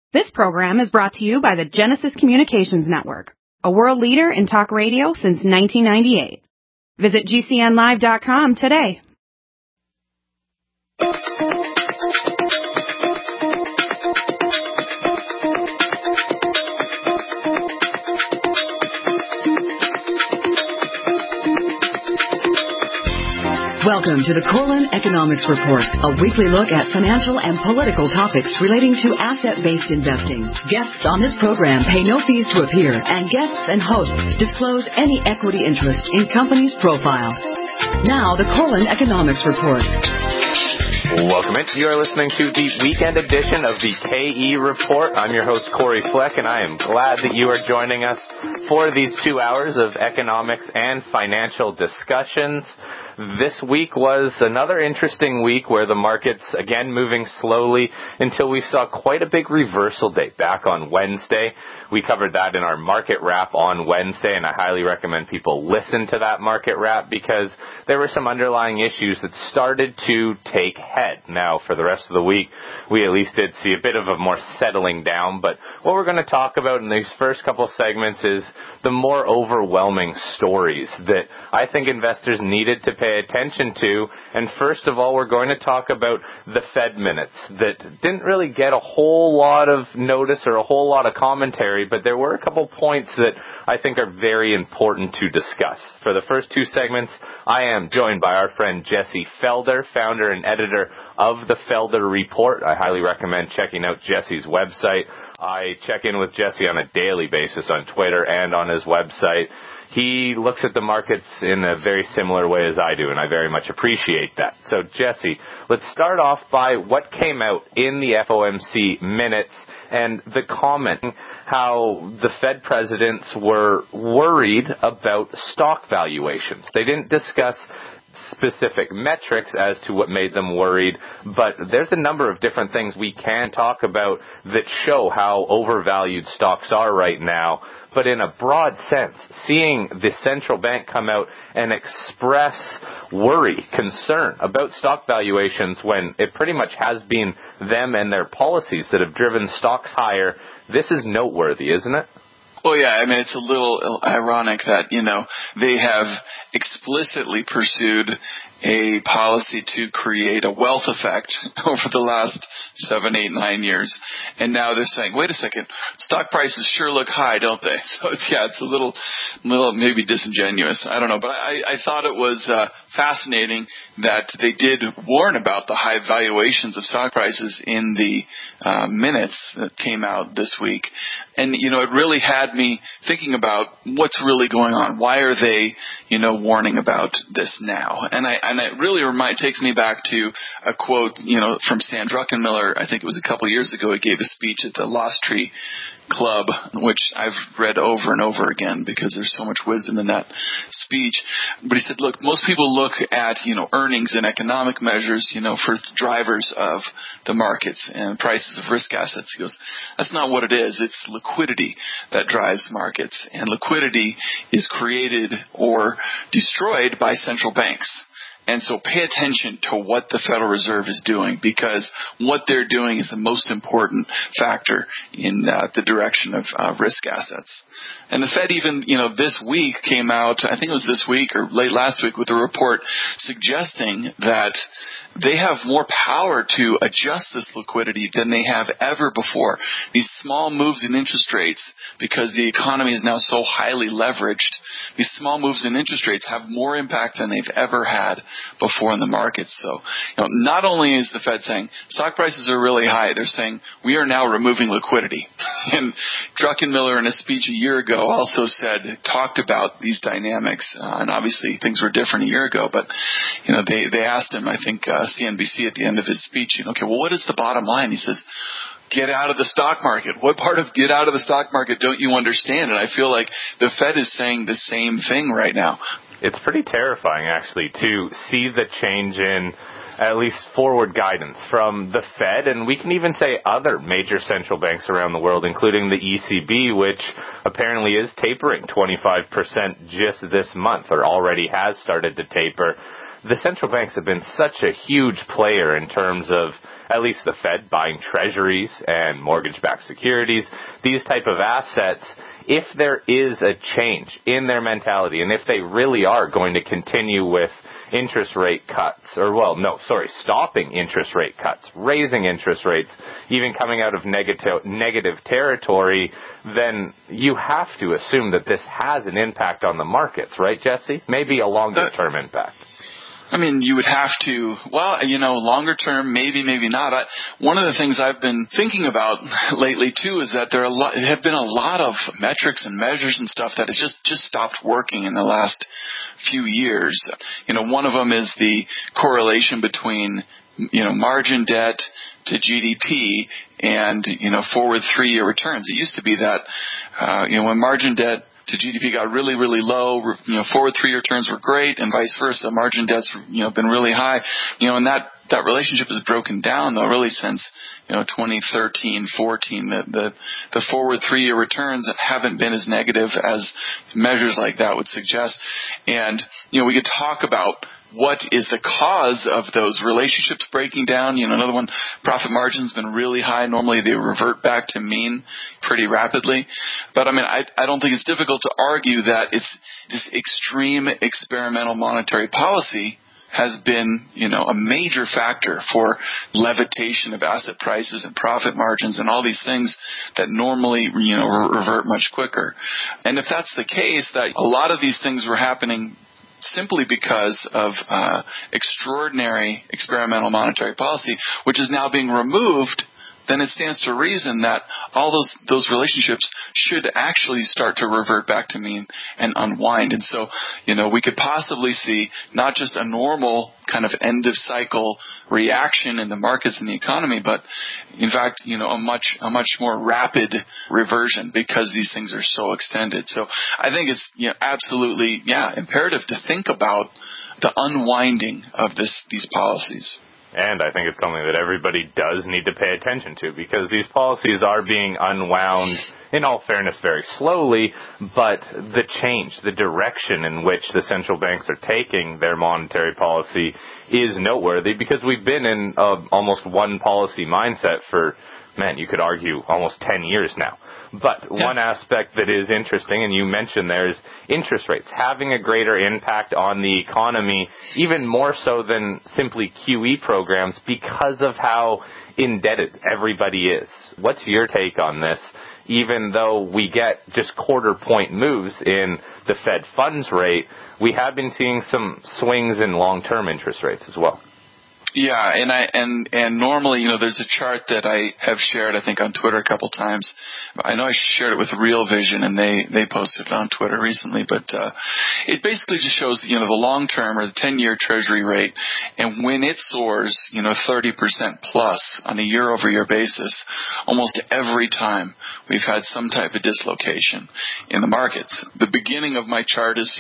This program is brought to you by the Genesis Communications Network, a world leader in talk radio since 1998. Visit GCNlive.com today. Welcome to the Corlin Economics Report, a weekly look at financial and political topics relating to asset-based investing. Guests on this program pay no fees to appear, and guests and hosts disclose any equity interest in company's profile. Now, the Corlin Economics Report. Welcome in. You are listening to the weekend edition of the KE Report. I'm your host, Corey Fleck, and I am glad that you are joining us for these 2 hours of economics and financial discussions. This week was another interesting week where the markets, again, moving slowly until we saw quite a big reversal day back on Wednesday. We covered that in our market wrap on Wednesday, and I highly recommend people listen to that market wrap because there were some underlying issues that started to take head. Now, for the rest of the week, we at least did see a bit of a more settling down, but what we're going to talk about in these first couple of segments is the more overwhelming stories that I think investors needed to pay attention to. And first of all, we're going to talk about the Fed minutes that didn't really get a whole lot of notice or a whole lot of commentary, but there were a couple points that I think are very important to discuss. For the first two segments, I am joined by our friend Jesse Felder, founder and editor of the Felder Report. I highly recommend checking out Jesse's website. I check in with Jesse on a daily basis on Twitter and on his website. He looks at the markets in a very similar way as I do, and I very much appreciate that. So, Jesse, let's start off by what came out in the FOMC minutes and the comment how the Fed presidents were worried about stock valuations. They didn't discuss specific metrics as to what made them worried, but there's a number of different things we can talk about that show how overvalued stocks are right now. But in a broad sense, seeing the central bank come out and express worry, concern about stock valuations when it pretty much has been them and their policies that have driven stocks higher, this is noteworthy, isn't it? Well, yeah, I mean, it's a little ironic that, they have explicitly pursued a policy to create a wealth effect over the last 7, 8, 9 years. And now they're saying, wait a second, stock prices sure look high, don't they? So, it's a little maybe disingenuous. I don't know. But I thought it was fascinating that they did warn about the high valuations of stock prices in the minutes that came out this week. And, it really had me thinking about what's really going on. Why are they, warning about this now? And it really takes me back to a quote, from Stan Druckenmiller. I think it was a couple years ago. He gave a speech at the Lost Tree Club, which I've read over and over again because there's so much wisdom in that speech. But he said, look, most people look at, earnings and economic measures, for drivers of the markets and prices of risk assets. He goes, that's not what it is. It's liquidity that drives markets. And liquidity is created or destroyed by central banks. And so pay attention to what the Federal Reserve is doing, because what they're doing is the most important factor in the direction of risk assets. And the Fed even, this week came out, I think it was this week or late last week, with a report suggesting that they have more power to adjust this liquidity than they have ever before. These small moves in interest rates, because the economy is now so highly leveraged, these small moves in interest rates have more impact than they've ever had before in the markets. So, not only is the Fed saying stock prices are really high, they're saying we are now removing liquidity. And Druckenmiller in a speech a year ago also talked about these dynamics, and obviously things were different a year ago, but, they asked him, I think, CNBC at the end of his speech, okay, well, what is the bottom line? He says, get out of the stock market. What part of get out of the stock market don't you understand? And I feel like the Fed is saying the same thing right now. It's pretty terrifying, actually, to see the change in at least forward guidance from the Fed, and we can even say other major central banks around the world, including the ECB, which apparently is tapering 25% just this month, or already has started to taper. The central banks have been such a huge player in terms of at least the Fed buying treasuries and mortgage-backed securities, these type of assets, if there is a change in their mentality, and if they really are going to continue with interest rate cuts, stopping interest rate cuts, raising interest rates, even coming out of negative territory, then you have to assume that this has an impact on the markets, right, Jesse? Maybe a longer-term impact. I mean, you would have to, longer term, maybe not. One of the things I've been thinking about lately, too, is that there have been a lot of metrics and measures and stuff that has just stopped working in the last few years. One of them is the correlation between, margin debt to GDP and, forward 3-year returns. It used to be that, when margin debt to GDP got really, really low, forward 3-year returns were great, and vice versa. Margin debt's, been really high, and that relationship has broken down, though, really since, 2013, 14. The forward 3-year returns haven't been as negative as measures like that would suggest. And, we could talk about what is the cause of those relationships breaking down. Another one, profit margin's been really high. Normally they revert back to mean pretty rapidly. But I don't think it's difficult to argue that it's this extreme experimental monetary policy has been, a major factor for levitation of asset prices and profit margins and all these things that normally, revert much quicker. And if that's the case, that a lot of these things were happening simply because of extraordinary experimental monetary policy, which is now being removed, then it stands to reason that all those relationships should actually start to revert back to mean and unwind. And so, we could possibly see not just a normal kind of end of cycle reaction in the markets and the economy, but in fact, a much more rapid reversion because these things are so extended. So I think it's absolutely imperative to think about the unwinding of these policies. And I think it's something that everybody does need to pay attention to, because these policies are being unwound, in all fairness, very slowly, but the change, the direction in which the central banks are taking their monetary policy is noteworthy, because we've been in almost one policy mindset for, you could argue, almost 10 years now. But one aspect that is interesting, and you mentioned there, is interest rates having a greater impact on the economy, even more so than simply QE programs, because of how indebted everybody is. What's your take on this? Even though we get just quarter point moves in the Fed funds rate, we have been seeing some swings in long-term interest rates as well. Yeah, and normally, there's a chart that I have shared, I think, on Twitter a couple times. I know I shared it with Real Vision, and they posted it on Twitter recently, but it basically just shows, the long-term or the 10-year Treasury rate, and when it soars, 30% plus on a year-over-year basis, almost every time we've had some type of dislocation in the markets. The beginning of my chart is,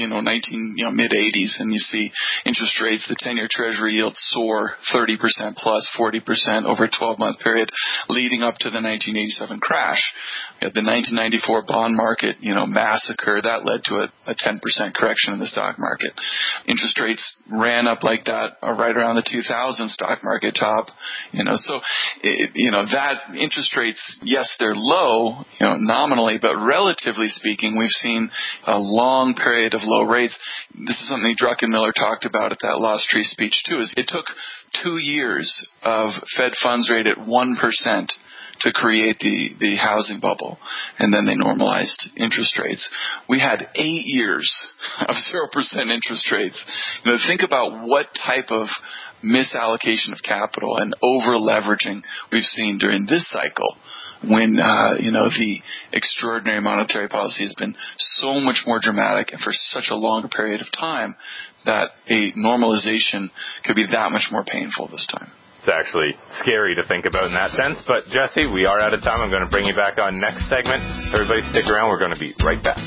mid-80s, and you see interest rates, the 10-year Treasury yield soar 30% plus 40% over a 12-month period leading up to the 1987 crash. We had the 1994 bond market, massacre. That led to a 10% correction in the stock market. Interest rates ran up like that right around the 2000 stock market top. So, that interest rates, yes, they're low, nominally, but relatively speaking, we've seen a long period of low rates. This is something Druckenmiller talked about at that Lost Tree speech, too, is it took 2 years of Fed funds rate at 1% to create the housing bubble, and then they normalized interest rates. We had 8 years of 0% interest rates. Think about what type of misallocation of capital and over-leveraging we've seen during this cycle, when, the extraordinary monetary policy has been so much more dramatic and for such a longer period of time that a normalization could be that much more painful this time. It's actually scary to think about in that sense. But, Jesse, we are out of time. I'm going to bring you back on next segment. Everybody stick around. We're going to be right back.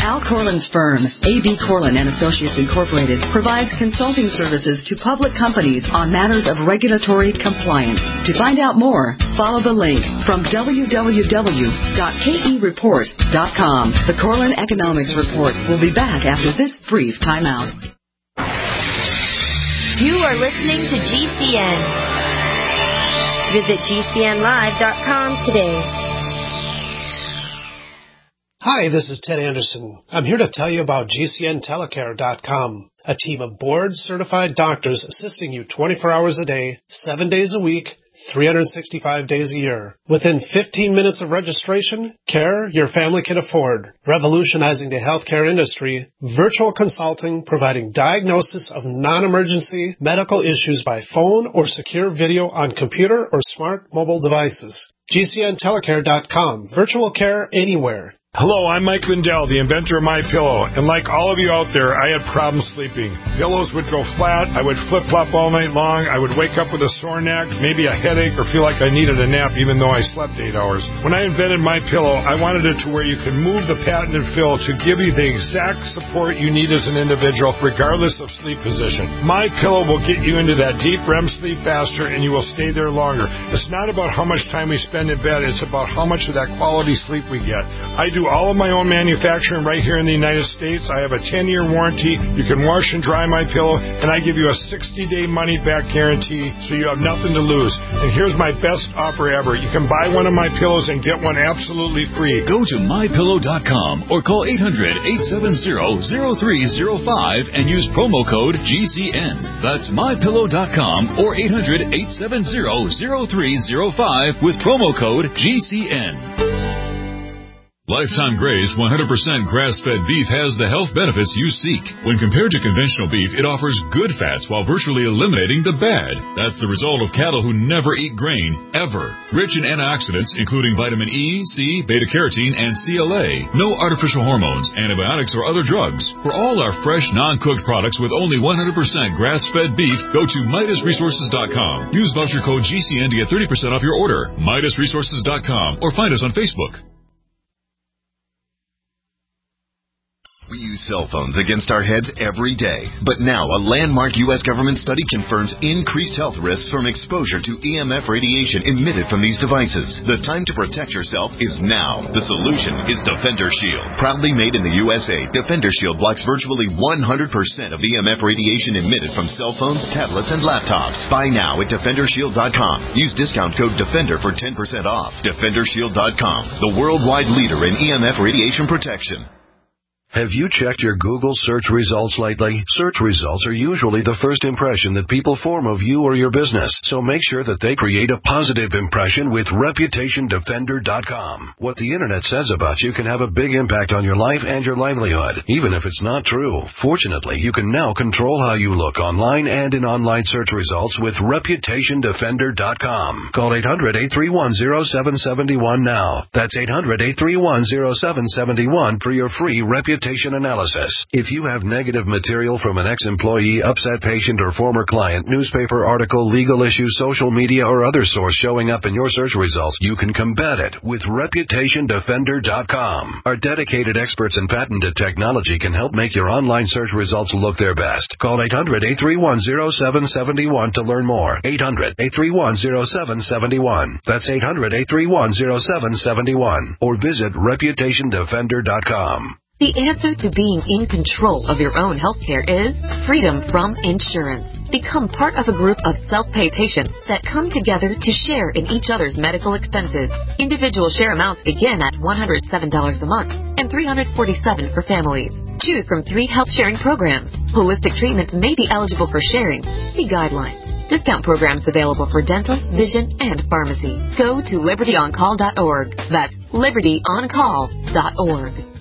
Al Corlin's firm, A.B. Corlin & Associates Incorporated, provides consulting services to public companies on matters of regulatory compliance. To find out more, follow the link from www.kereport.com. The Corlin Economics Report will be back after this brief timeout. You are listening to GCN. Visit GCNlive.com today. Hi, this is Ted Anderson. I'm here to tell you about GCNtelecare.com, a team of board-certified doctors assisting you 24 hours a day, 7 days a week, 365 days a year. Within 15 minutes of registration, care your family can afford. Revolutionizing the healthcare industry, virtual consulting providing diagnosis of non-emergency medical issues by phone or secure video on computer or smart mobile devices. GCNtelecare.com. Virtual care anywhere. Hello, I'm Mike Lindell, the inventor of MyPillow, and like all of you out there, I had problems sleeping. Pillows would go flat, I would flip-flop all night long, I would wake up with a sore neck, maybe a headache, or feel like I needed a nap even though I slept 8 hours. When I invented MyPillow, I wanted it to where you could move the patented fill to give you the exact support you need as an individual, regardless of sleep position. MyPillow will get you into that deep REM sleep faster, and you will stay there longer. It's not about how much time we spend in bed, it's about how much of that quality sleep we get. I do all of my own manufacturing right here in the United States. I have a 10-year warranty. You can wash and dry my pillow, and I give you a 60-day money-back guarantee, so you have nothing to lose. And here's my best offer ever. You can buy one of my pillows and get one absolutely free. Go to mypillow.com or call 800-870-0305 and use promo code GCN. That's mypillow.com or 800-870-0305 with promo code GCN. Lifetime Graze 100% grass-fed beef has the health benefits you seek. When compared to conventional beef, it offers good fats while virtually eliminating the bad. That's the result of cattle who never eat grain, ever. Rich in antioxidants, including vitamin E, C, beta-carotene, and CLA. No artificial hormones, antibiotics, or other drugs. For all our fresh, non-cooked products with only 100% grass-fed beef, go to MidasResources.com. Use voucher code GCN to get 30% off your order. MidasResources.com or find us on Facebook. We use cell phones against our heads every day. But now a landmark U.S. government study confirms increased health risks from exposure to EMF radiation emitted from these devices. The time to protect yourself is now. The solution is Defender Shield. Proudly made in the USA, Defender Shield blocks virtually 100% of EMF radiation emitted from cell phones, tablets, and laptops. Buy now at DefenderShield.com. Use discount code DEFENDER for 10% off. DefenderShield.com, the worldwide leader in EMF radiation protection. Have you checked your Google search results lately? Search results are usually the first impression that people form of you or your business, so make sure that they create a positive impression with ReputationDefender.com. What the internet says about you can have a big impact on your life and your livelihood, even if it's not true. Fortunately, you can now control how you look online and in online search results with ReputationDefender.com. Call 800-831-0771 now. That's 800-831-0771 for your free reputation analysis. If you have negative material from an ex-employee, upset patient, or former client, newspaper article, legal issue, social media, or other source showing up in your search results, you can combat it with ReputationDefender.com. Our dedicated experts in patented technology can help make your online search results look their best. Call 800-831-0771 to learn more. 800-831-0771. That's 800-831-0771. Or visit ReputationDefender.com. The answer to being in control of your own healthcare is freedom from insurance. Become part of a group of self-pay patients that come together to share in each other's medical expenses. Individual share amounts begin at $107 a month and $347 for families. Choose from 3 health-sharing programs. Holistic treatments may be eligible for sharing. See guidelines. Discount programs available for dental, vision, and pharmacy. Go to LibertyOnCall.org. That's LibertyOnCall.org.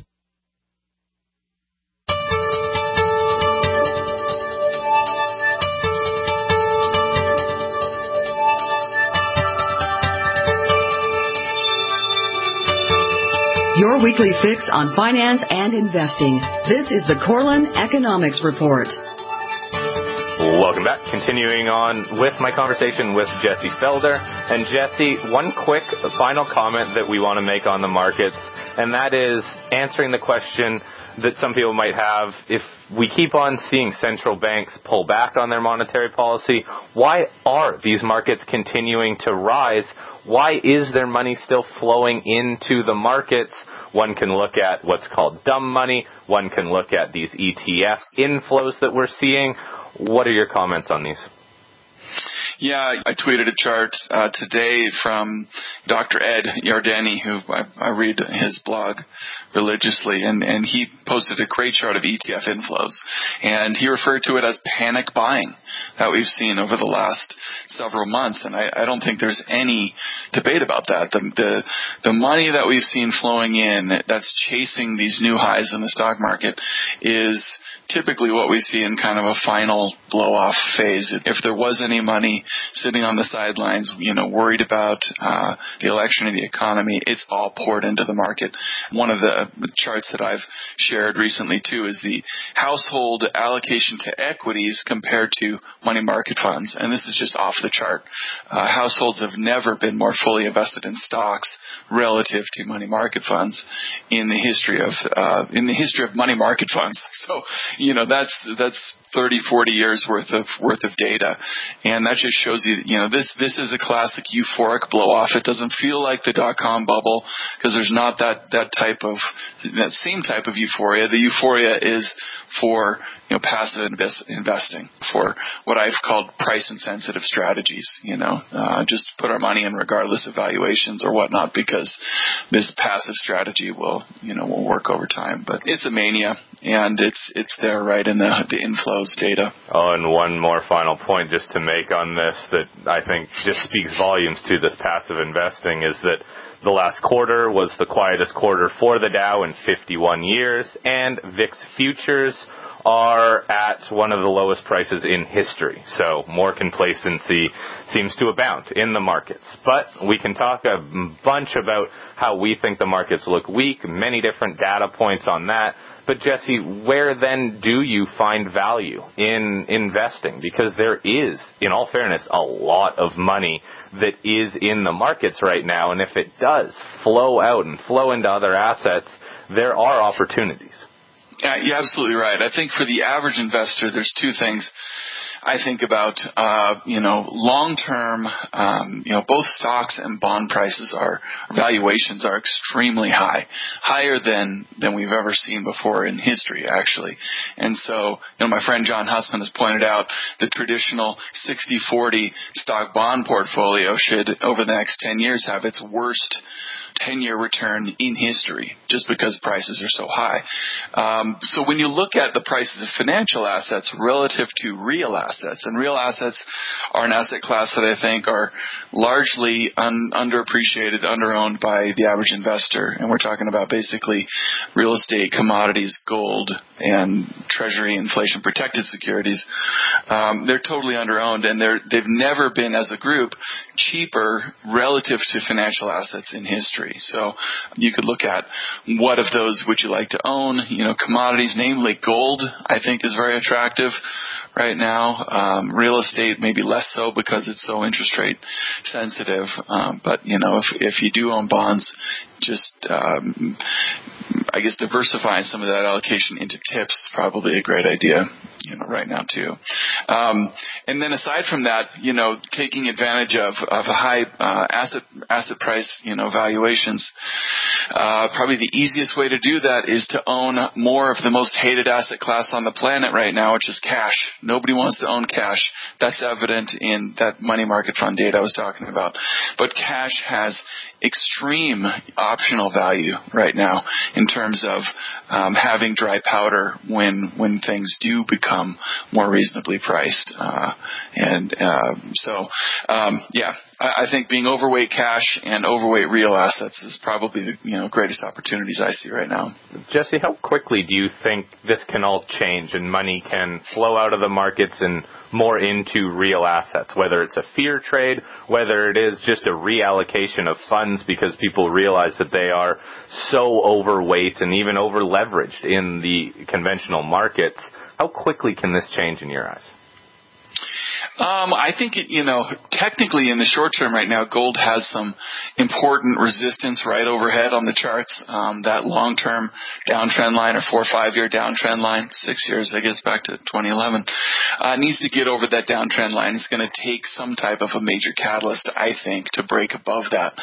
Your weekly fix on finance and investing. This is the Corlin Economics Report. Welcome back. Continuing on with my conversation with Jesse Felder. And Jesse, one quick final comment that we want to make on the markets, and that is answering the question, that some people might have. If we keep on seeing central banks pull back on their monetary policy, why are these markets continuing to rise? Why is there money still flowing into the markets? One can look at what's called dumb money. One can look at these ETF inflows that we're seeing. What are your comments on these? Yeah, I tweeted a chart today from Dr. Ed Yardeni, who I read his blog religiously, and he posted a great chart of ETF inflows. And he referred to it as panic buying that we've seen over the last several months. And I don't think there's any debate about that. The money that we've seen flowing in that's chasing these new highs in the stock market is typically what we see in kind of a final blow-off phase. If there was any money sitting on the sidelines, worried about the election and the economy, it's all poured into the market. One of the charts that I've shared recently, too, is the household allocation to equities compared to money market funds. And this is just off the chart. Households have never been more fully invested in stocks relative to money market funds in the history of money market funds. So, that's 30, 40 years worth of data. And that just shows you, this is a classic euphoric blow-off. It doesn't feel like the dot-com bubble because there's not that same type of euphoria. The euphoria is for, passive investing, for what I've called price-insensitive strategies, just put our money in regardless of valuations or whatnot because this passive strategy will work over time. But it's a mania, and it's there right in the inflows data. Oh, and one more final point just to make on this that I think just speaks volumes to this passive investing is that the last quarter was the quietest quarter for the Dow in 51 years, and VIX futures are at one of the lowest prices in history. So more complacency seems to abound in the markets. But we can talk a bunch about how we think the markets look weak, many different data points on that. But Jesse, where then do you find value in investing? Because there is, in all fairness, a lot of money that is in the markets right now. And if it does flow out and flow into other assets, there are opportunities. Yeah, you're absolutely right. I think for the average investor, there's two things I think about. Long-term, both stocks and bond valuations are extremely high, higher than we've ever seen before in history, actually. And so, my friend John Hussman has pointed out the traditional 60-40 stock bond portfolio should, over the next 10 years, have its worst 10-year return in history just because prices are so high. So when you look at the prices of financial assets relative to real assets, and real assets are an asset class that I think are largely underappreciated, underowned by the average investor, and we're talking about basically real estate, commodities, gold, and treasury inflation protected securities. They're totally underowned, and they've never been, as a group, cheaper relative to financial assets in history. So you could look at what of those would you like to own. Commodities, namely gold, I think is very attractive right now. Real estate maybe less so because it's so interest rate sensitive. But if you do own bonds, just I guess diversifying some of that allocation into tips is probably a great idea, right now too. And then aside from that, taking advantage of high asset price, valuations, probably the easiest way to do that is to own more of the most hated asset class on the planet right now, which is cash. Nobody wants to own cash. That's evident in that money market fund data I was talking about. But cash has extreme optional value right now in terms of having dry powder when things do become more reasonably priced. I think being overweight cash and overweight real assets is probably the greatest opportunities I see right now. Jesse, how quickly do you think this can all change and money can flow out of the markets and more into real assets, whether it's a fear trade, whether it is just a reallocation of funds because people realize that they are so overweight and even over leveraged in the conventional markets? How quickly can this change in your eyes? I think technically in the short term right now, gold has some important resistance right overhead on the charts. That long-term downtrend line, or 4 or 5 year downtrend line, 6 years, I guess, back to 2011, needs to get over that downtrend line. It's going to take some type of a major catalyst, I think, to break above that.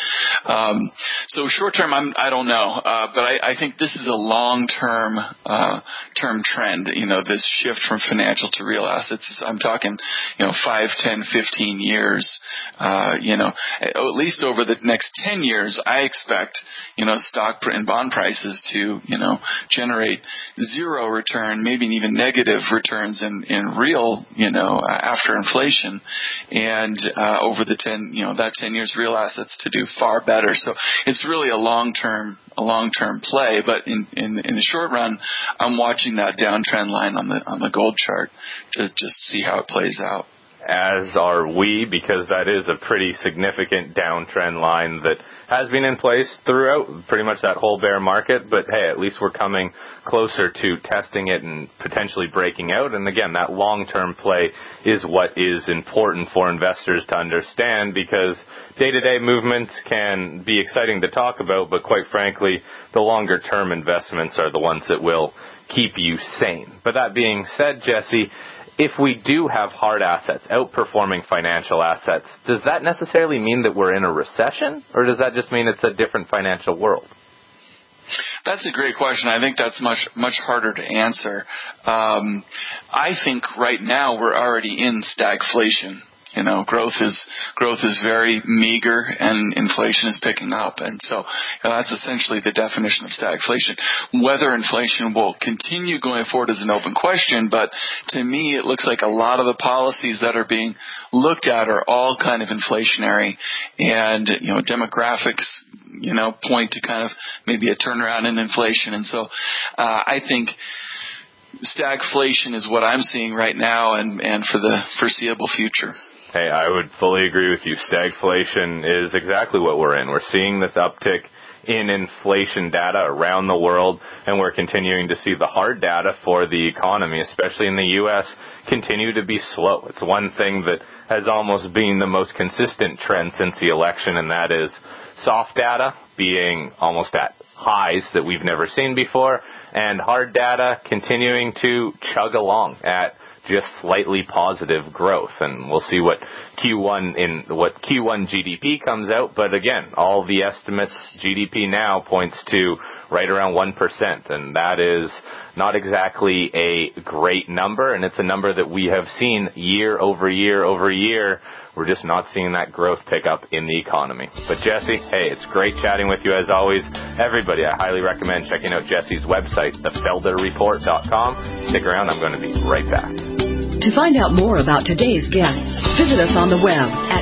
So short term, I don't know, but I think this is a long-term trend. This shift from financial to real assets. I'm talking, 5, 10, 15 years. At least over the next 10 years, I expect, stock and bond prices to, generate zero return, maybe even negative returns in real, after inflation, and over the 10 years, real assets to do far better. So it's really a long-term play, but in the short run, I'm watching that downtrend line on the gold chart to just see how it plays out. As are we, because that is a pretty significant downtrend line that has been in place throughout pretty much that whole bear market. But hey, at least we're coming closer to testing it and potentially breaking out. And again, that long-term play is what is important for investors to understand, because day-to-day movements can be exciting to talk about, but quite frankly, the longer-term investments are the ones that will keep you sane. But that being said, Jesse, if we do have hard assets outperforming financial assets, does that necessarily mean that we're in a recession, or does that just mean it's a different financial world? That's a great question. I think that's much harder to answer. I think right now we're already in stagflation. Growth is very meager and inflation is picking up. And so that's essentially the definition of stagflation. Whether inflation will continue going forward is an open question, but to me it looks like a lot of the policies that are being looked at are all kind of inflationary, and demographics point to kind of maybe a turnaround in inflation. And so I think stagflation is what I'm seeing right now and for the foreseeable future. Hey, I would fully agree with you. Stagflation is exactly what we're in. We're seeing this uptick in inflation data around the world, and we're continuing to see the hard data for the economy, especially in the U.S., continue to be slow. It's one thing that has almost been the most consistent trend since the election, and that is soft data being almost at highs that we've never seen before, and hard data continuing to chug along at just slightly positive growth. And we'll see what Q1 GDP comes out. But again, all the estimates, GDP now points to right around 1%. And that is not exactly a great number. And it's a number that we have seen year over year over year. We're just not seeing that growth pick up in the economy. But Jesse, hey, it's great chatting with you as always. Everybody, I highly recommend checking out Jesse's website, thefelderreport.com. Stick around, I'm going to be right back. To find out more about today's guests, visit us on the web at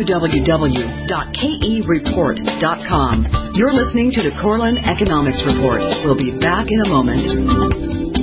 www.kereport.com. You're listening to the Corlin Economics Report. We'll be back in a moment.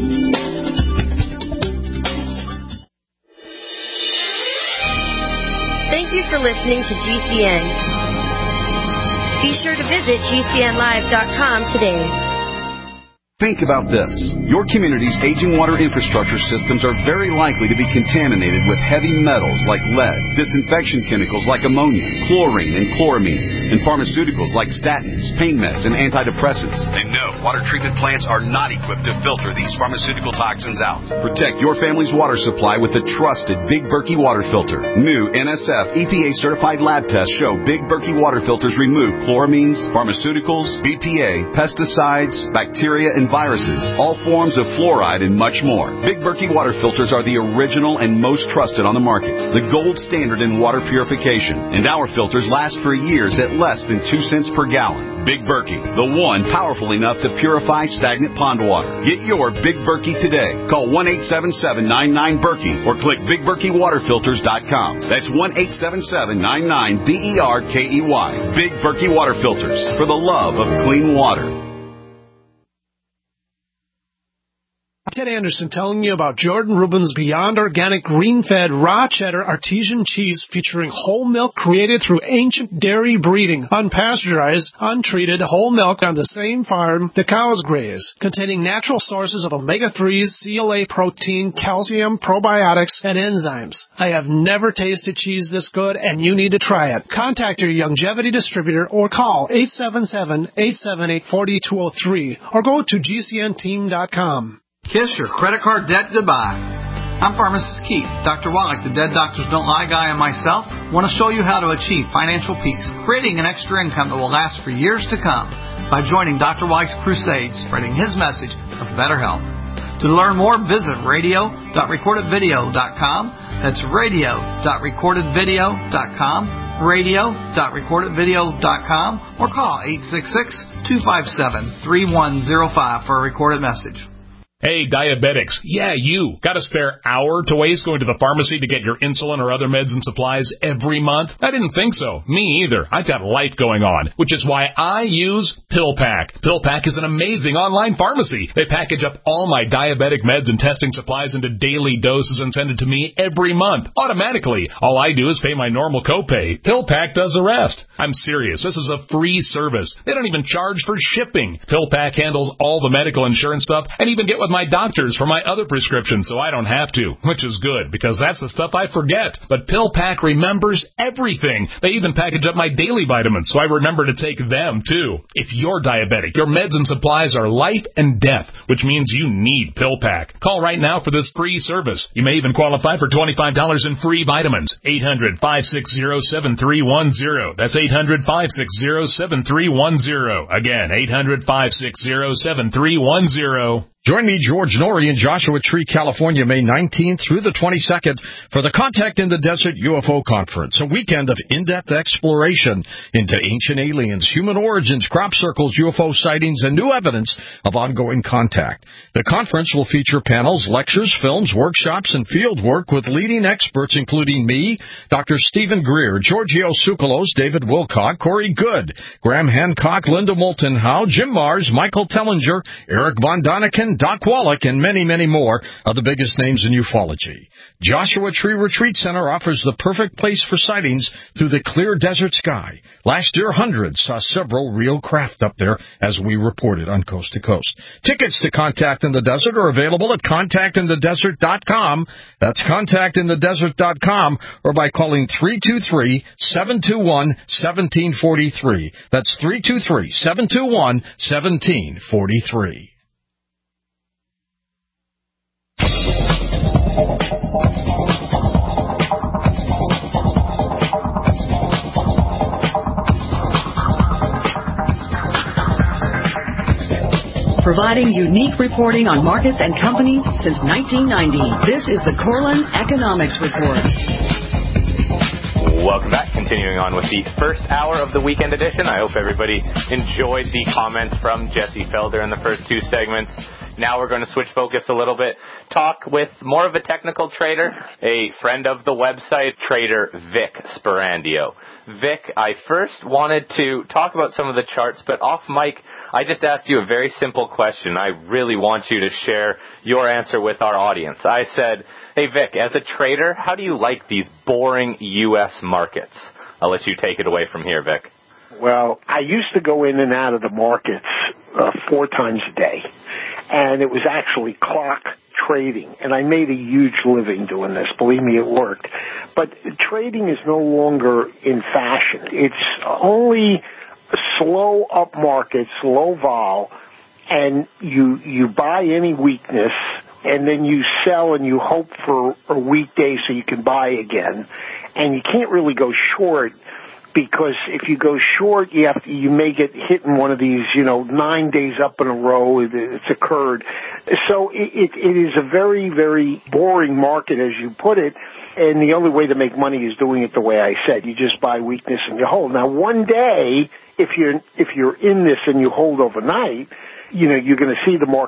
Thank you for listening to GCN. Be sure to visit GCNlive.com today. Think about this. Your community's aging water infrastructure systems are very likely to be contaminated with heavy metals like lead, disinfection chemicals like ammonia, chlorine and chloramines, and pharmaceuticals like statins, pain meds, and antidepressants. And no, water treatment plants are not equipped to filter these pharmaceutical toxins out. Protect your family's water supply with the trusted Big Berkey water filter. New NSF EPA-certified lab tests show Big Berkey water filters remove chloramines, pharmaceuticals, BPA, pesticides, bacteria, and viruses, all forms of fluoride, and much more. Big Berkey water filters are the original and most trusted on the market, the gold standard in water purification, and our filters last for years at less than 2 cents per gallon. Big Berkey, the one powerful enough to purify stagnant pond water. Get your Big Berkey today. Call 1-877-99-BERKEY or click BigBerkeyWaterFilters.com. That's 1-877-99-BERKEY. Big Berkey Water Filters, for the love of clean water. Ted Anderson telling you about Jordan Rubin's Beyond Organic Green-Fed Raw Cheddar Artesian Cheese featuring whole milk created through ancient dairy breeding, unpasteurized, untreated whole milk on the same farm the cows graze, containing natural sources of omega-3s, CLA protein, calcium, probiotics, and enzymes. I have never tasted cheese this good, and you need to try it. Contact your Youngevity distributor or call 877-878-4203 or go to GCNteam.com. Kiss your credit card debt goodbye. I'm Pharmacist Keith. Dr. Wallach, the Dead Doctors Don't Lie guy, and myself want to show you how to achieve financial peace, creating an extra income that will last for years to come by joining Dr. Wallach's crusade, spreading his message of better health. To learn more, visit radio.recordedvideo.com. That's radio.recordedvideo.com, radio.recordedvideo.com, or call 866-257-3105 for a recorded message. Hey, diabetics. Yeah, you. Got a spare hour to waste going to the pharmacy to get your insulin or other meds and supplies every month? I didn't think so. Me either. I've got life going on, which is why I use PillPack. PillPack is an amazing online pharmacy. They package up all my diabetic meds and testing supplies into daily doses and send it to me every month, automatically. All I do is pay my normal copay. PillPack does the rest. I'm serious. This is a free service. They don't even charge for shipping. PillPack handles all the medical insurance stuff and even get with my doctors for my other prescriptions so I don't have to, which is good because that's the stuff I forget. But PillPack remembers everything. They even package up my daily vitamins so I remember to take them too. If you're diabetic, your meds and supplies are life and death, which means you need PillPack. Call right now for this free service. You may even qualify for $25 in free vitamins. 800-560-7310. That's 800-560-7310. Again, 800-560-7310. Join me, George Norrie, in Joshua Tree, California, May 19th through the 22nd for the Contact in the Desert UFO Conference, a weekend of in-depth exploration into ancient aliens, human origins, crop circles, UFO sightings, and new evidence of ongoing contact. The conference will feature panels, lectures, films, workshops, and field work with leading experts including me, Dr. Stephen Greer, Giorgio Tsoukalos, David Wilcock, Corey Good, Graham Hancock, Linda Moulton Howe, Jim Mars, Michael Tellinger, Eric Von Daniken, Doc Wallach, and many, many more of the biggest names in ufology. Joshua Tree Retreat Center offers the perfect place for sightings through the clear desert sky. Last year, hundreds saw several real craft up there, as we reported on Coast to Coast. Tickets to Contact in the Desert are available at contactinthedesert.com. That's contactinthedesert.com, or by calling 323-721-1743. That's 323-721-1743. Providing unique reporting on markets and companies since 1990. This is the Corlin Economics Report. Welcome back. Continuing on with the first hour of the weekend edition. I hope everybody enjoyed the comments from Jesse Felder in the first two segments. Now we're going to switch focus a little bit, talk with more of a technical trader, a friend of the website, trader Vic Sperandio. Vic, I first wanted to talk about some of the charts, but off mic, I just asked you a very simple question. I really want you to share your answer with our audience. I said, hey Vic, as a trader, how do you like these boring U.S. markets? I'll let you take it away from here, Vic. Well, I used to go in and out of the markets 4 times a day, and it was actually clock trading, and I made a huge living doing this. Believe me, it worked. But trading is no longer in fashion. It's only slow up market, slow vol, and you buy any weakness, and then you sell and you hope for a weekday so you can buy again. And you can't really go short, because if you go short, you may get hit in one of these, 9 days up in a row. It's occurred. So it is a very, very boring market, as you put it. And the only way to make money is doing it the way I said. You just buy weakness and you hold. Now, one day, if you're in this and you hold overnight, you're going to see the market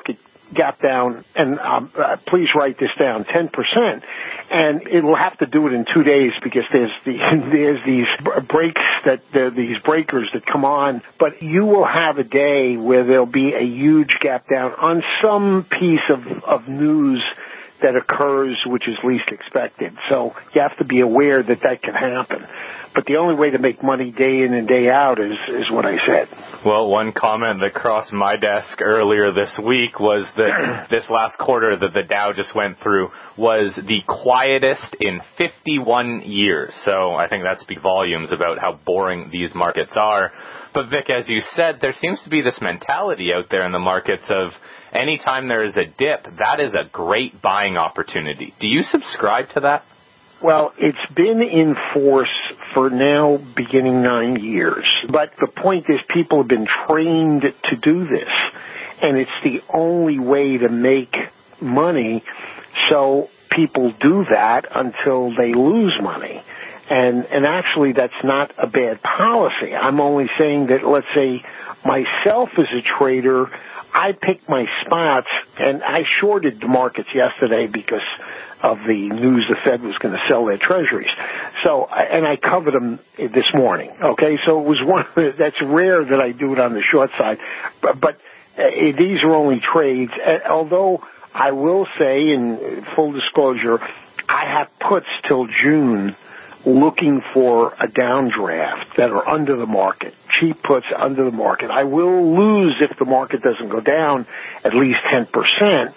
gap down, and please write this down, 10%, and it will have to do it in 2 days because there's these breaks these breakers that come on, but you will have a day where there'll be a huge gap down on some piece of news that occurs which is least expected. So you have to be aware that can happen. But the only way to make money day in and day out is what I said. Well, one comment that crossed my desk earlier this week was that this last quarter that the Dow just went through was the quietest in 51 years. So I think that speaks volumes about how boring these markets are. But Vic, as you said, there seems to be this mentality out there in the markets of anytime there is a dip, that is a great buying opportunity. Do you subscribe to that? Well, it's been in force for now beginning 9 years. But the point is people have been trained to do this, and it's the only way to make money. So people do that until they lose money. And actually that's not a bad policy. I'm only saying that, let's say, myself as a trader, I pick my spots, and I shorted the markets yesterday because of the news the Fed was going to sell their treasuries. So, and I covered them this morning. Okay, so it was that's rare that I do it on the short side, but these are only trades. Although I will say, in full disclosure, I have puts till June looking for a downdraft that are under the market, cheap puts under the market. I will lose if the market doesn't go down at least 10%,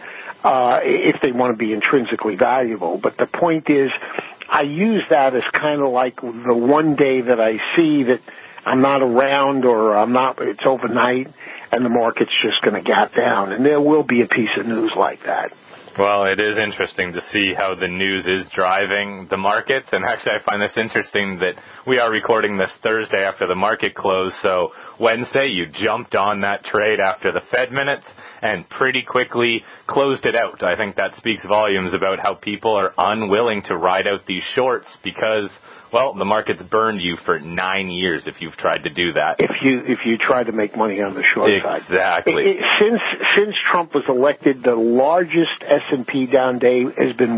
if they want to be intrinsically valuable. But the point is, I use that as kind of like the one day that I see that I'm not around or it's overnight and the market's just going to gap down. And there will be a piece of news like that. Well, it is interesting to see how the news is driving the markets. And actually, I find this interesting that we are recording this Thursday after the market closed. So Wednesday, you jumped on that trade after the Fed minutes and pretty quickly closed it out. I think that speaks volumes about how people are unwilling to ride out these shorts because, well, the market's burned you for 9 years if you've tried to do that. If you try to make money on the short side. Exactly. Since Trump was elected, the largest S&P down day has been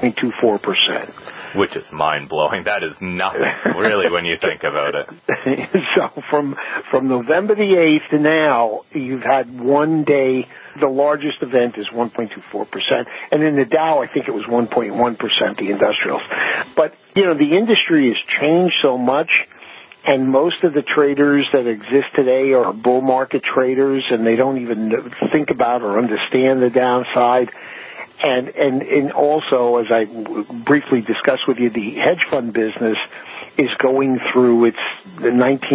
1.24%. Which is mind-blowing. That is nothing, really, when you think about it. So from November the 8th to now, you've had 1 day. The largest event is 1.24%. And in the Dow, I think it was 1.1%, the industrials. But, the industry has changed so much, and most of the traders that exist today are bull market traders, and they don't even think about or understand the downside. And also, as I briefly discussed with you, the hedge fund business is going through the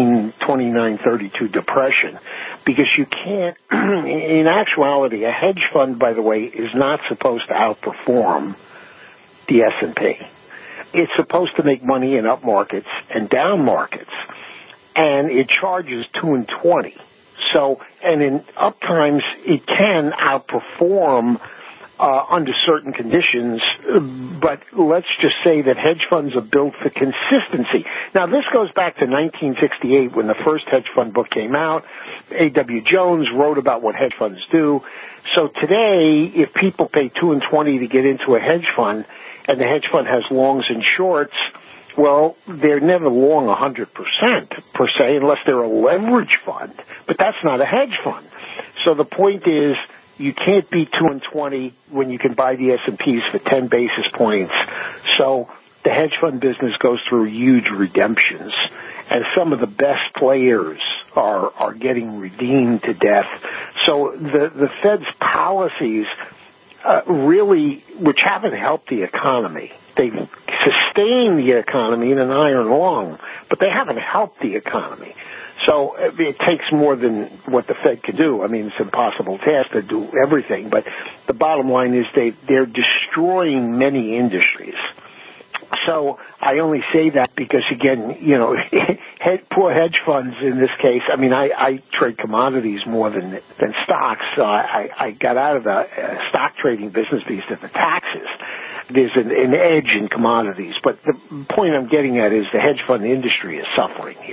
1929-32 depression because you can't, in actuality, a hedge fund, by the way, is not supposed to outperform the S&P. It's supposed to make money in up markets and down markets, and it charges 2 and 20. So, and in up times, it can outperform under certain conditions, but let's just say that hedge funds are built for consistency. Now, this goes back to 1968 when the first hedge fund book came out. A.W. Jones wrote about what hedge funds do. So today, if people pay 2 and 20 to get into a hedge fund, and the hedge fund has longs and shorts, well, they're never long 100% per se, unless they're a leverage fund. But that's not a hedge fund. So the point is, you can't beat 2 and 20 when you can buy the S&Ps for 10 basis points. So the hedge fund business goes through huge redemptions, and some of the best players are getting redeemed to death. So the Fed's policies really, which haven't helped the economy, they've sustained the economy in an iron lung, but they haven't helped the economy. So it takes more than what the Fed can do. I mean, it's an impossible task to do everything, but the bottom line is they're destroying many industries. So I only say that because, again, poor hedge funds in this case. I mean, I trade commodities more than stocks. So I got out of the stock trading business because of the taxes. There's an edge in commodities. But the point I'm getting at is the hedge fund industry is suffering here.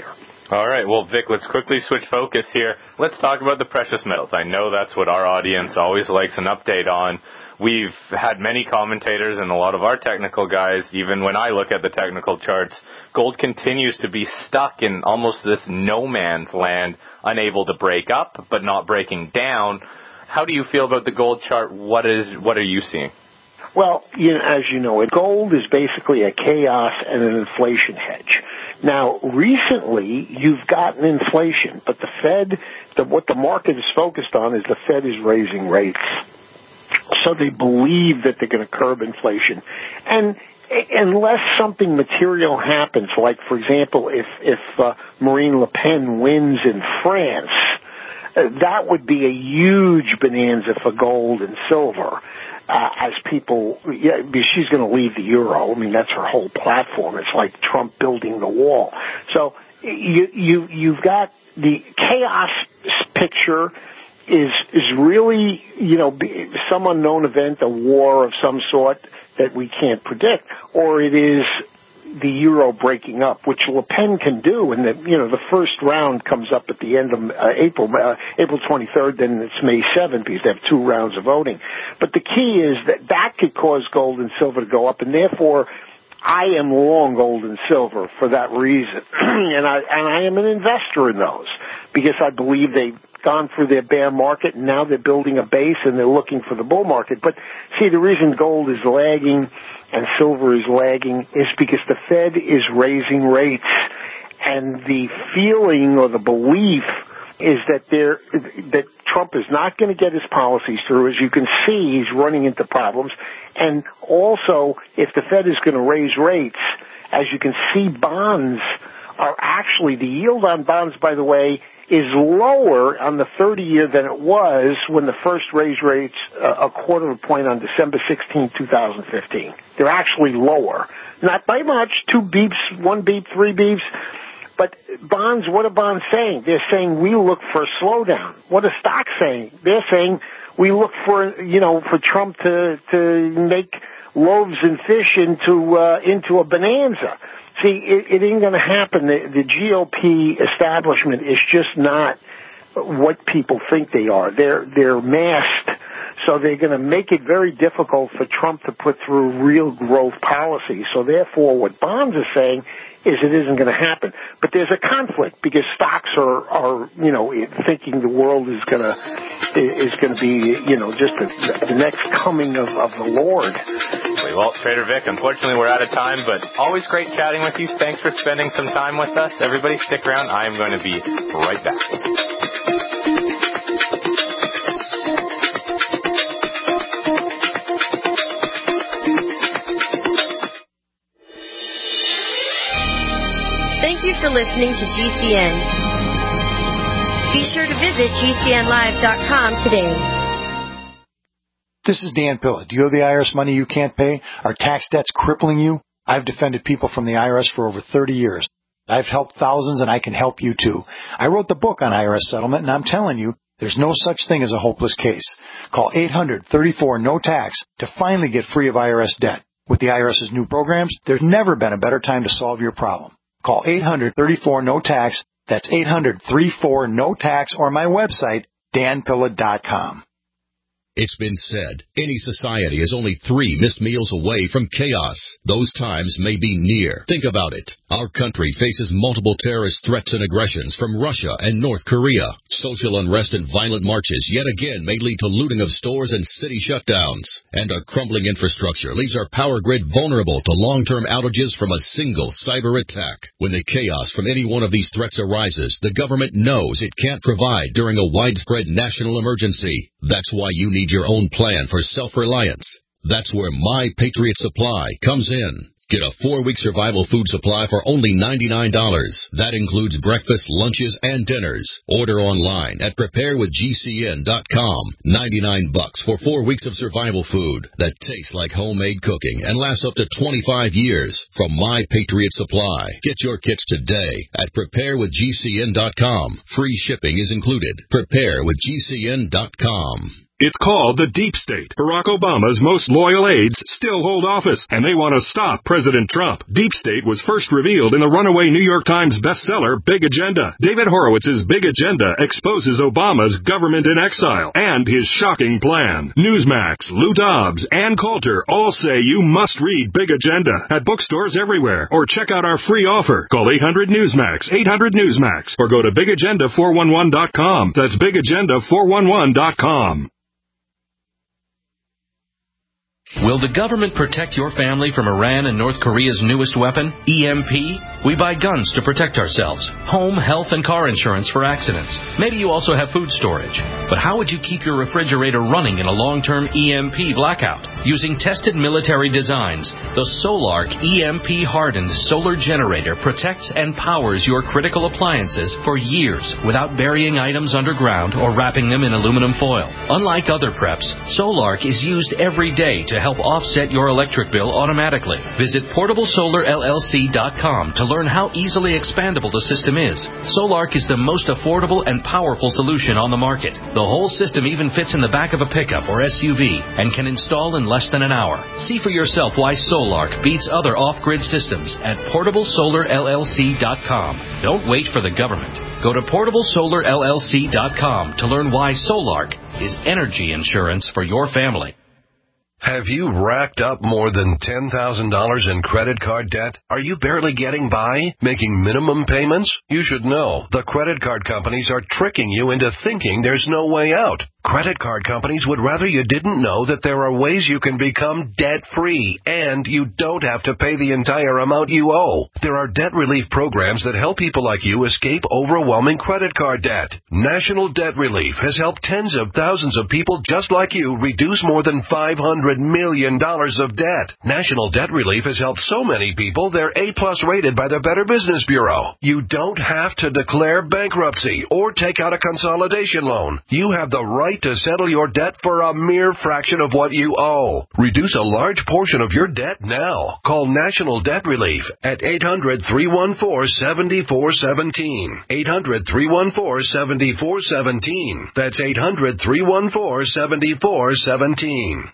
All right. Well, Vic, let's quickly switch focus here. Let's talk about the precious metals. I know that's what our audience always likes an update on. We've had many commentators and a lot of our technical guys, even when I look at the technical charts, gold continues to be stuck in almost this no man's land, unable to break up, but not breaking down. How do you feel about the gold chart? What are you seeing? Well, as you know, gold is basically a chaos and an inflation hedge. Now, recently, you've gotten inflation, but the Fed, what the market is focused on is the Fed is raising rates. So they believe that they're going to curb inflation. And unless something material happens, like, for example, if Marine Le Pen wins in France, that would be a huge bonanza for gold and silver. As people, she's going to leave the euro. I mean, that's her whole platform. It's like Trump building the wall. So you've got the chaos picture is really, some unknown event, a war of some sort that we can't predict, or it is the euro breaking up, which Le Pen can do, and the first round comes up at the end of April 23rd, then it's May 7th, because they have 2 rounds of voting. But the key is that could cause gold and silver to go up, and therefore I am long gold and silver for that reason. and I am an investor in those, because I believe they've gone through their bear market, and now they're building a base, and they're looking for the bull market. But see, the reason gold is lagging and silver is lagging is because the Fed is raising rates, and the feeling or the belief is that Trump is not going to get his policies through. As you can see, he's running into problems. And also, if the Fed is going to raise rates, as you can see, bonds are actually, the yield on bonds, by the way, is lower on the 30-year than it was when the first raised rates a quarter of a point on December 16, 2015. They're actually lower. Not by much, 2 beeps, 1 beep, 3 beeps. But bonds, what are bonds saying? They're saying we look for a slowdown. What are stocks saying? They're saying we look for Trump to make loaves and fish into a bonanza. See, it ain't going to happen. The GOP establishment is just not what people think they are. They're masked, so they're going to make it very difficult for Trump to put through real growth policy. So therefore, what bonds are saying is it isn't going to happen. But there's a conflict because stocks are thinking the world is going to be just the next coming of the Lord. Well, Trader Vic, unfortunately we're out of time, but always great chatting with you. Thanks for spending some time with us. Everybody stick around. I am going to be right back. Thank you for listening to GCN. Be sure to visit GCNlive.com today. This is Dan Pilla. Do you owe the IRS money you can't pay? Are tax debts crippling you? I've defended people from the IRS for over 30 years. I've helped thousands, and I can help you too. I wrote the book on IRS settlement, and I'm telling you, there's no such thing as a hopeless case. Call 800-34-NO-TAX to finally get free of IRS debt. With the IRS's new programs, there's never been a better time to solve your problem. Call 800-34-NO-TAX. That's 800-34-NO-TAX, or my website, danpilla.com. It's been said, any society is only 3 missed meals away from chaos. Those times may be near. Think about it. Our country faces multiple terrorist threats and aggressions from Russia and North Korea. Social unrest and violent marches yet again may lead to looting of stores and city shutdowns. And a crumbling infrastructure leaves our power grid vulnerable to long-term outages from a single cyber attack. When the chaos from any one of these threats arises, the government knows it can't provide during a widespread national emergency. That's why you need your own plan for self-reliance. That's where My Patriot Supply comes in. Get a 4-week survival food supply for only $99. That includes breakfast, lunches, and dinners. Order online at preparewithgcn.com. $99 for 4 weeks of survival food that tastes like homemade cooking and lasts up to 25 years from My Patriot Supply. Get your kits today at preparewithgcn.com. Free shipping is included. Preparewithgcn.com. It's called the Deep State. Barack Obama's most loyal aides still hold office, and they want to stop President Trump. Deep State was first revealed in the runaway New York Times bestseller, Big Agenda. David Horowitz's Big Agenda exposes Obama's government in exile and his shocking plan. Newsmax, Lou Dobbs, and Coulter all say you must read Big Agenda at bookstores everywhere, or check out our free offer. Call 800-NEWSMAX, 800-NEWSMAX, or go to BigAgenda411.com. That's BigAgenda411.com. Will the government protect your family from Iran and North Korea's newest weapon, EMP? We buy guns to protect ourselves, home, health, and car insurance for accidents. Maybe you also have food storage. But how would you keep your refrigerator running in a long-term EMP blackout? Using tested military designs, the Solarc EMP-hardened solar generator protects and powers your critical appliances for years without burying items underground or wrapping them in aluminum foil. Unlike other preps, Solarc is used every day to help offset your electric bill automatically. Visit PortableSolarLLC.com to learn how easily expandable the system is. Solarc is the most affordable and powerful solution on the market. The whole system even fits in the back of a pickup or SUV and can install in less than an hour. See for yourself why Solarc beats other off-grid systems at PortableSolarLLC.com. Don't wait for the government. Go to PortableSolarLLC.com to learn why Solarc is energy insurance for your family. Have you racked up more than $10,000 in credit card debt? Are you barely getting by, making minimum payments? You should know the credit card companies are tricking you into thinking there's no way out. Credit card companies would rather you didn't know that there are ways you can become debt-free, and you don't have to pay the entire amount you owe. There are debt relief programs that help people like you escape overwhelming credit card debt. National Debt Relief has helped tens of thousands of people just like you reduce more than $500 million of debt. National Debt Relief has helped so many people they're A-plus rated by the Better Business Bureau. You don't have to declare bankruptcy or take out a consolidation loan. You have the right to settle your debt for a mere fraction of what you owe. Reduce a large portion of your debt now. Call National Debt Relief at 800-314-7417. 800-314-7417. That's 800-314-7417.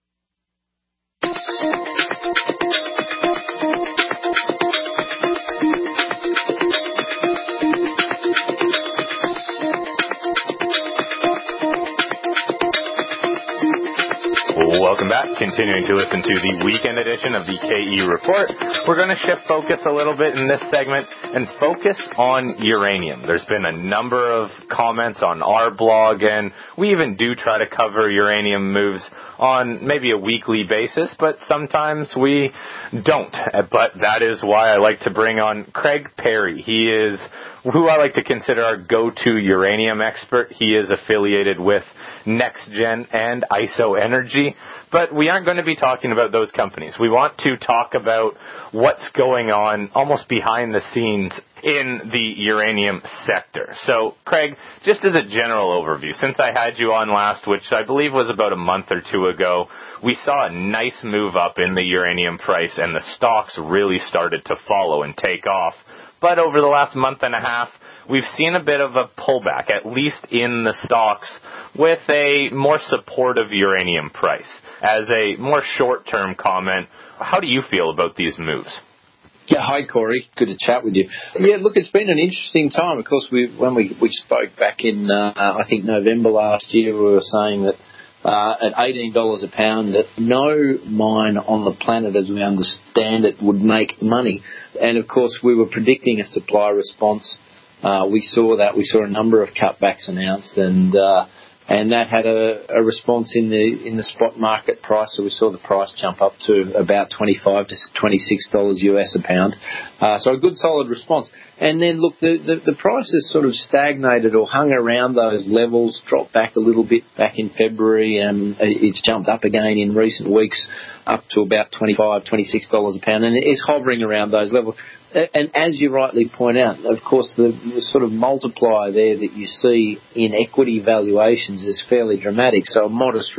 Welcome back. Continuing to listen to the weekend edition of the KE Report. We're going to shift focus a little bit in this segment and focus on uranium. There's been a number of comments on our blog, and we even do try to cover uranium moves on maybe a weekly basis, but sometimes we don't. But that is why I like to bring on Craig Perry. He is who I like to consider our go-to uranium expert. He is affiliated with NextGen and IsoEnergy, but we aren't going to be talking about those companies. We want to talk about what's going on almost behind the scenes in the uranium sector. So, Craig, just as a general overview, since I had you on last, which I believe was about a month or two ago, we saw a nice move up in the uranium price, and the stocks really started to follow and take off. But over the last month and a half, we've seen a bit of a pullback, at least in the stocks, with a more supportive uranium price. As a more short-term comment, how do you feel about these moves? Yeah, hi, Corey. Good to chat with you. Yeah, look, it's been an interesting time. Of course, when we spoke back in, I think, November last year, we were saying that at $18 a pound, that no mine on the planet, as we understand it, would make money. And, of course, we were predicting a supply response. We saw that. We saw a number of cutbacks announced, and that had a response in the spot market price. So we saw the price jump up to about $25 to $26 US a pound. So a good solid response. And then, look, the price has sort of stagnated or hung around those levels, dropped back a little bit back in February, and it's jumped up again in recent weeks up to about $25, $26 a pound, and it is hovering around those levels. And as you rightly point out, of course, the sort of multiplier there that you see in equity valuations is fairly dramatic. So a modest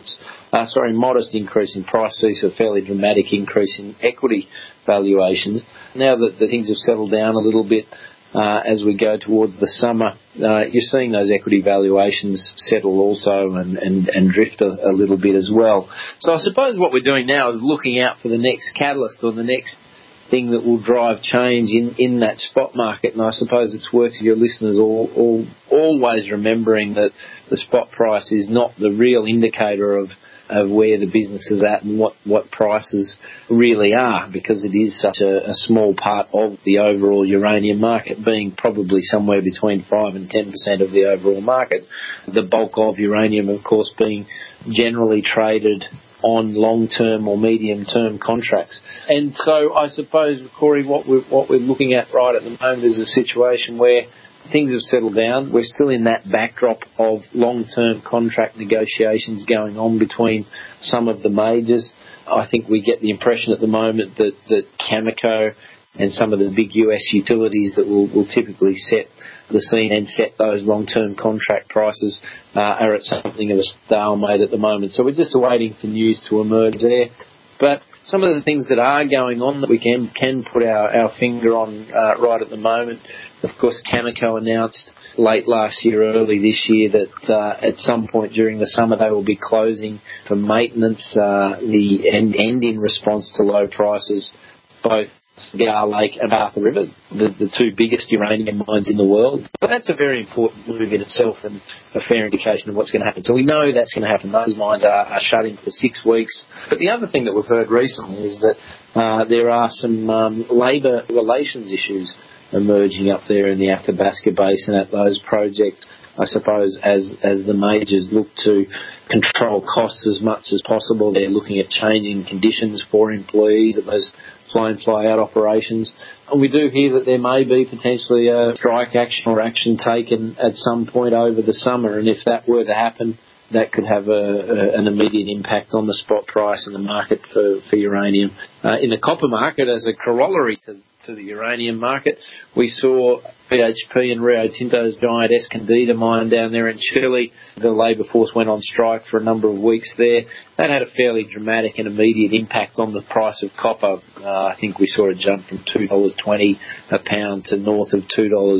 increase in price sees a fairly dramatic increase in equity valuations. Now that the things have settled down a little bit, as we go towards the summer, you're seeing those equity valuations settle also and drift a little bit as well. So I suppose what we're doing now is looking out for the next catalyst or the next thing that will drive change in that spot market. And I suppose it's worth your listeners always remembering that the spot price is not the real indicator of where the business is at and what prices really are, because it is such a small part of the overall uranium market, being probably somewhere between 5 and 10% of the overall market. The bulk of uranium, of course, being generally traded on long-term or medium-term contracts. And so I suppose, Corey, what we're looking at right at the moment is a situation where things have settled down. We're still in that backdrop of long-term contract negotiations going on between some of the majors. I think we get the impression at the moment that Cameco and some of the big US utilities that will typically set the scene and set those long-term contract prices are at something of a stalemate at the moment. So we're just waiting for news to emerge there. But some of the things that are going on that we can put our finger on right at the moment, of course, Cameco announced late last year, early this year, that at some point during the summer they will be closing for maintenance and in response to low prices, both Cigar Lake and Arthur River, the two biggest uranium mines in the world. But that's a very important move in itself and a fair indication of what's going to happen. So we know that's going to happen. Those mines are shutting for 6 weeks. But the other thing that we've heard recently is that there are some labour relations issues emerging up there in the Athabasca Basin at those projects. I suppose as the majors look to control costs as much as possible, they're looking at changing conditions for employees at those fly-in, fly-out operations. And we do hear that there may be potentially a strike action or action taken at some point over the summer, and if that were to happen, that could have an immediate impact on the spot price and the market for uranium. In the copper market, as a corollary to the uranium market, we saw BHP and Rio Tinto's giant Escondida mine down there in Chile. The labour force went on strike for a number of weeks there. That had a fairly dramatic and immediate impact on the price of copper. I think we saw a jump from $2.20 a pound to north of $2.60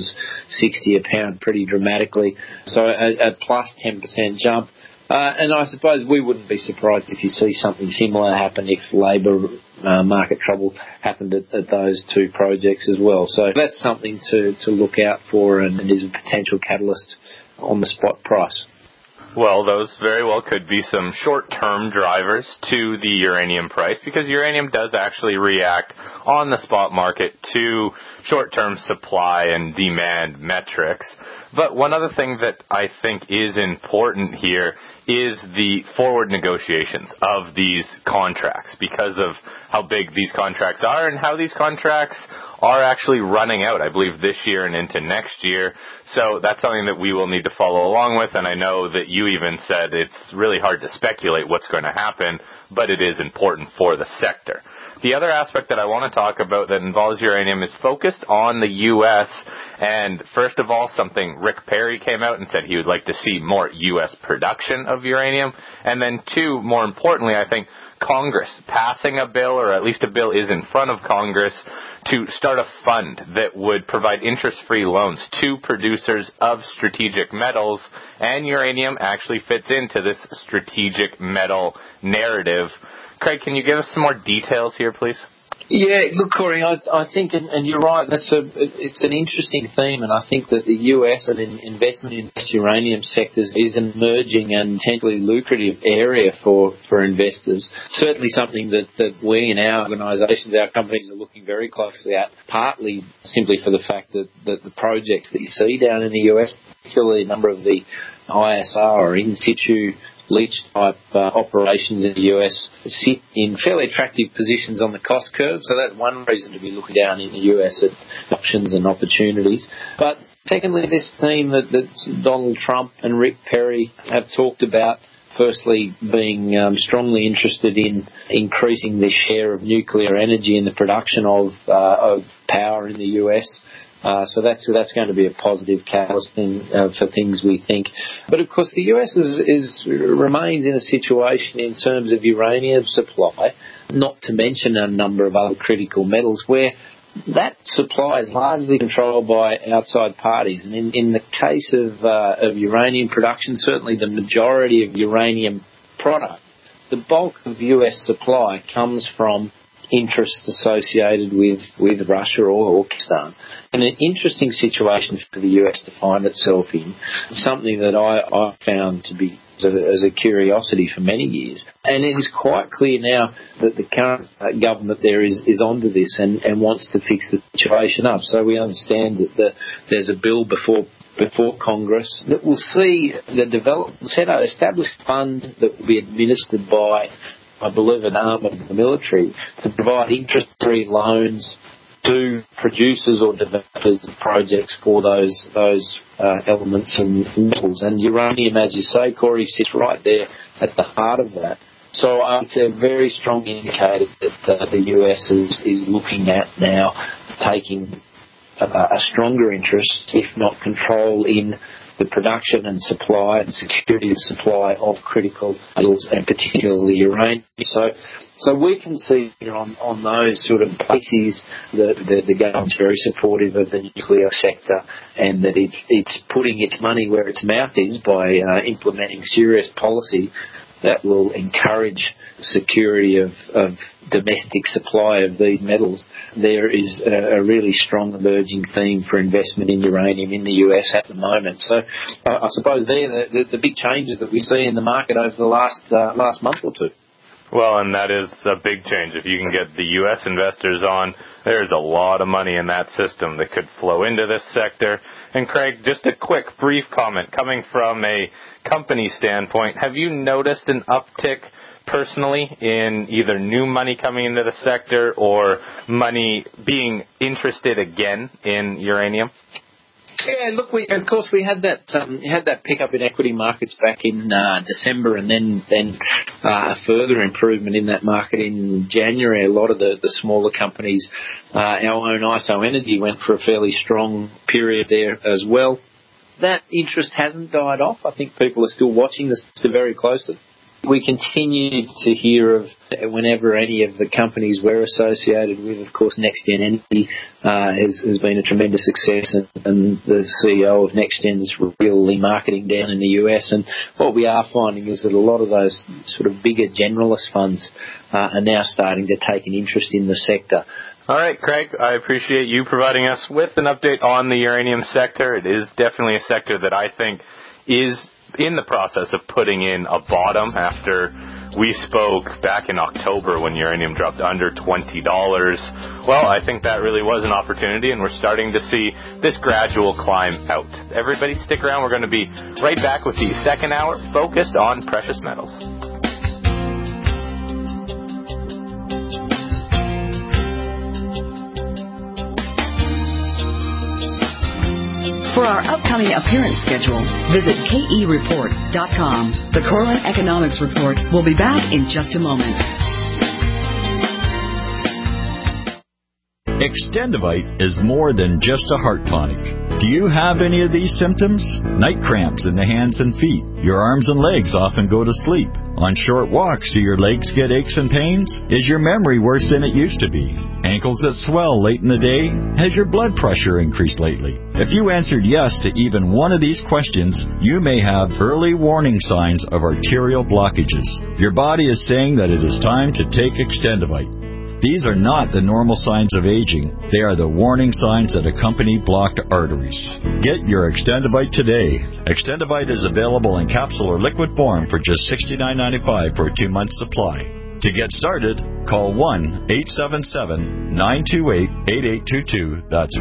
a pound pretty dramatically. So a plus 10% jump. And I suppose we wouldn't be surprised if you see something similar happen if labour market trouble happened at those two projects as well. So that's something to look out for and is a potential catalyst on the spot price. Well, those very well could be some short-term drivers to the uranium price, because uranium does actually react on the spot market to short-term supply and demand metrics. But one other thing that I think is important here is the forward negotiations of these contracts, because of how big these contracts are and how these contracts are actually running out, I believe, this year and into next year. So that's something that we will need to follow along with, and I know that you even said it's really hard to speculate what's going to happen, but it is important for the sector. The other aspect that I want to talk about that involves uranium is focused on the U.S. And first of all, something Rick Perry came out and said he would like to see more U.S. production of uranium. And then two, more importantly, I think Congress passing a bill, or at least a bill is in front of Congress, to start a fund that would provide interest-free loans to producers of strategic metals, and uranium actually fits into this strategic metal narrative. Craig, can you give us some more details here, please? Yeah, look, Corey, I think, and you're right, it's an interesting theme, and I think that the US and investment in uranium sectors is an emerging and potentially lucrative area for investors. Certainly something that we in our organisations, our companies, are looking very closely at, partly simply for the fact that the projects that you see down in the US, particularly a number of the ISR or in situ leach type operations in the US, sit in fairly attractive positions on the cost curve. So that's one reason to be looking down in the US at options and opportunities. But secondly, this theme that Donald Trump and Rick Perry have talked about, firstly being strongly interested in increasing the share of nuclear energy in the production of power in the US. So that's going to be a positive catalyst for things, we think. But of course, the US remains in a situation in terms of uranium supply, not to mention a number of other critical metals, where that supply is largely controlled by outside parties. And in the case of uranium production, certainly the majority of uranium product, the bulk of US supply comes from interests associated with Russia or Kazakhstan. And an interesting situation for the US to find itself in, something that I found to be as a curiosity for many years. And it is quite clear now that the current government there is onto this and wants to fix the situation up. So we understand that there's a bill before Congress that will see the established fund that will be administered by, I believe, an arm of the military to provide interest-free loans to producers or developers of projects for those elements and metals. And uranium, as you say, Corey, sits right there at the heart of that. So it's a very strong indicator that the US is looking at now taking a stronger interest, if not control, in the production and supply and security of supply of critical metals and particularly uranium. So we can see on those sort of bases that the government's very supportive of the nuclear sector and that it's putting its money where its mouth is by implementing serious policy that will encourage security of domestic supply of these metals. There is a really strong emerging theme for investment in uranium in the US at the moment. So I suppose they're the big changes that we see in the market over the last month or two. Well, and that is a big change. If you can get the U.S. investors on, there's a lot of money in that system that could flow into this sector. And Craig, just a quick, brief comment coming from a company standpoint. Have you noticed an uptick personally in either new money coming into the sector or money being interested again in uranium? Yeah, look, we had that pickup in equity markets back in December, and then a further improvement in that market in January. A lot of the smaller companies, our own ISO Energy, went for a fairly strong period there as well. That interest hasn't died off. I think people are still watching this very closely. We continue to hear of whenever any of the companies we're associated with, of course, NextGen Energy has been a tremendous success, and the CEO of NextGen is really marketing down in the US. And what we are finding is that a lot of those sort of bigger generalist funds are now starting to take an interest in the sector. All right, Craig, I appreciate you providing us with an update on the uranium sector. It is definitely a sector that I think is in the process of putting in a bottom after we spoke back in October when uranium dropped under $20. Well, I think that really was an opportunity, and we're starting to see this gradual climb out. Everybody stick around. We're going to be right back with the second hour focused on precious metals. For our upcoming appearance schedule, visit KEReport.com. The Corlin Economics Report will be back in just a moment. Extendivite is more than just a heart tonic. Do you have any of these symptoms? Night cramps in the hands and feet. Your arms and legs often go to sleep. On short walks, do your legs get aches and pains? Is your memory worse than it used to be? Ankles that swell late in the day? Has your blood pressure increased lately? If you answered yes to even one of these questions, you may have early warning signs of arterial blockages. Your body is saying that it is time to take Extendivite. These are not the normal signs of aging. They are the warning signs that accompany blocked arteries. Get your Extendivite today. Extendivite is available in capsule or liquid form for just $69.95 for a 2-month supply. To get started, call 1-877-928-8822. That's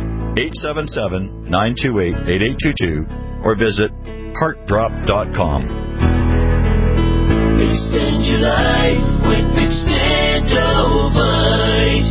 1-877-928-8822. Or visit heartdrop.com. Extend your life with Extendivite.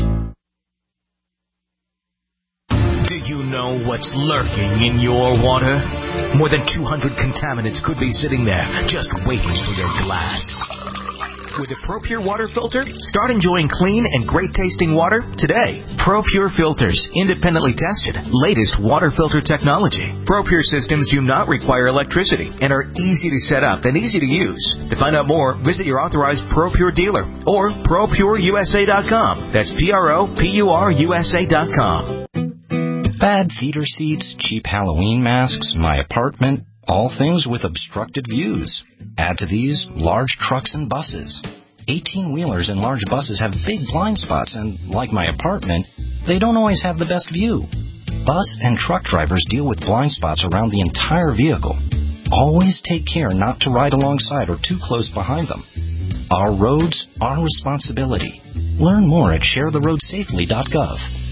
Do you know what's lurking in your water? More than 200 contaminants could be sitting there just waiting for your glass. With a ProPure water filter, start enjoying clean and great-tasting water today. ProPure filters, independently tested, latest water filter technology. ProPure systems do not require electricity and are easy to set up and easy to use. To find out more, visit your authorized ProPure dealer or ProPureUSA.com. That's ProPureUSA.com. Bad theater seats, cheap Halloween masks, my apartment, all things with obstructed views. Add to these large trucks and buses. 18-wheelers and large buses have big blind spots, and like my apartment, they don't always have the best view. Bus and truck drivers deal with blind spots around the entire vehicle. Always take care not to ride alongside or too close behind them. Our roads, our responsibility. Learn more at sharetheroadsafely.gov.